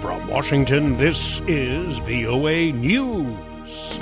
From Washington, this is VOA News.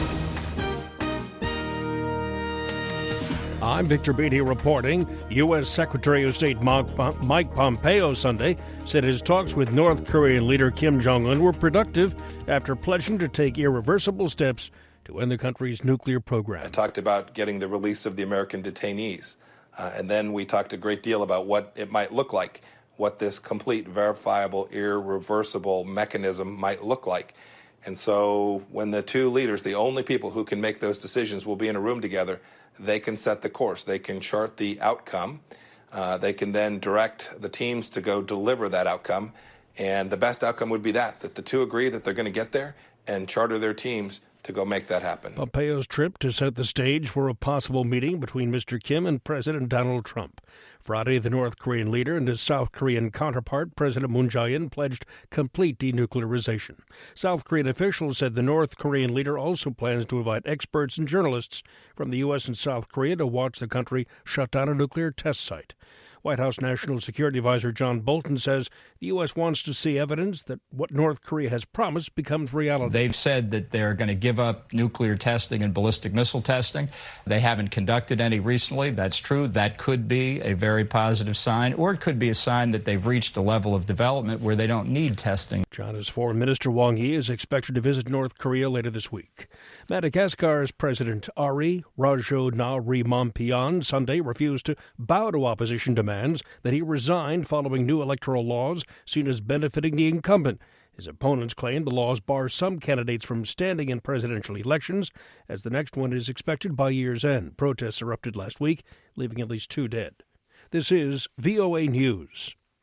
I'm Victor Beatty reporting. U.S. Secretary of State Mike Pompeo Sunday said his talks with North Korean leader Kim Jong-un were productive after pledging to take irreversible steps to end the country's nuclear program. I talked about getting the release of the American detainees, and then we talked a great deal about what it might look like, what this complete, verifiable, irreversible mechanism might look like. And so when the two leaders, the only people who can make those decisions, will be in a room together, they can set the course. They can chart the outcome. They can then direct the teams to go deliver that outcome. And the best outcome would be that the two agree that they're going to get there and charter their teams to go make that happen. Pompeo's trip to set the stage for a possible meeting between Mr. Kim and President Donald Trump. Friday, the North Korean leader and his South Korean counterpart, President Moon Jae-in, pledged complete denuclearization. South Korean officials said the North Korean leader also plans to invite experts and journalists from the U.S. and South Korea to watch the country shut down a nuclear test site. White House National Security Advisor John Bolton says the U.S. wants to see evidence that what North Korea has promised becomes reality. They've said that they're going to give up nuclear testing and ballistic missile testing. They haven't conducted any recently. That's true. That could be a very positive sign, or it could be a sign that they've reached a level of development where they don't need testing. China's Foreign Minister Wang Yi is expected to visit North Korea later this week. Madagascar's President Ari Rajoelinarimampianina Sunday refused to bow to opposition demands that he resigned following new electoral laws seen as benefiting the incumbent. His opponents claim the laws bar some candidates from standing in presidential elections, as the next one is expected by year's end. Protests erupted last week, leaving at least 2 dead. This is VOA News.